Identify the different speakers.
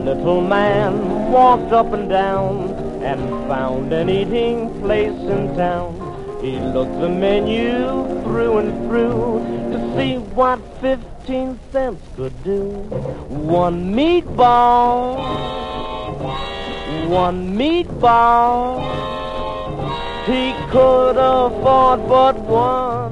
Speaker 1: little man walked up and down and found an eating place in town. He looked the menu through and through to see what 15 cents could do. One meatball, he could afford but one.